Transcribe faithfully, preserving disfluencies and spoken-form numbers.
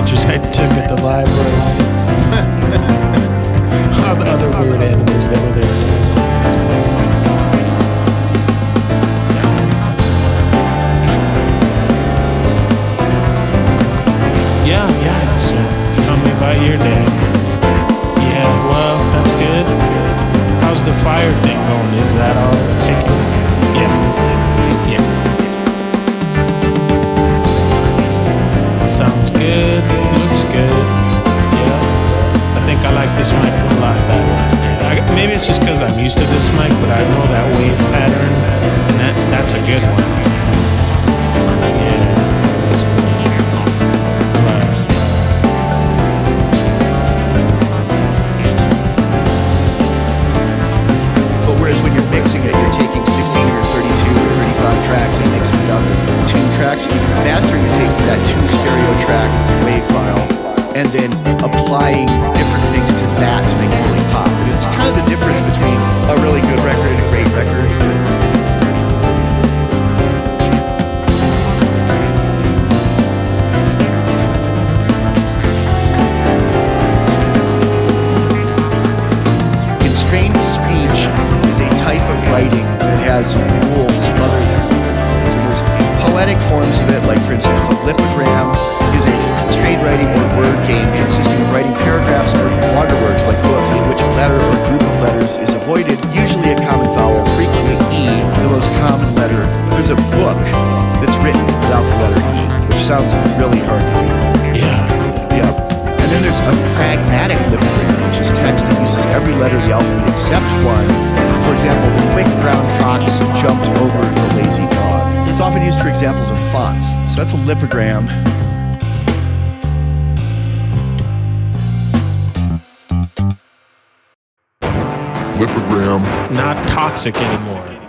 pictures I took at the library. All the other weird animals that were there. Yeah, yeah. So tell me about your day. Yeah, well, that's good. How's the fire thing going? Is that all taken? Yeah, yeah. Sounds good. Looks good. Yeah. I think I like this mic a lot better. I, maybe it's just because I'm used to this mic, but I know that wave pattern, and that that's a good one. Yeah. When you're mixing it, you're taking sixteen or thirty-two or thirty-five tracks and mixing it down to two tracks. Mastering is taking that two stereo track wave file and then applying different things to that to make it really pop. And it's kind of the difference between a really good record and a great record. Writing that has rules other than. So there's poetic forms of it, like for instance, a lipogram is a constrained writing or word game consisting of writing paragraphs or longer words like books in which a letter or group of letters is avoided, usually a common vowel, frequently E, the most common letter. There's a book that's written without the letter E, which sounds really hard to read. Yeah. Yeah. And then there's a pragmatic lipogram, which is text that uses every letter of the alphabet except one. For example, the quick brown fox jumped over the lazy dog. It's often used for examples of fonts. So that's a lipogram. Lipogram. Not toxic anymore.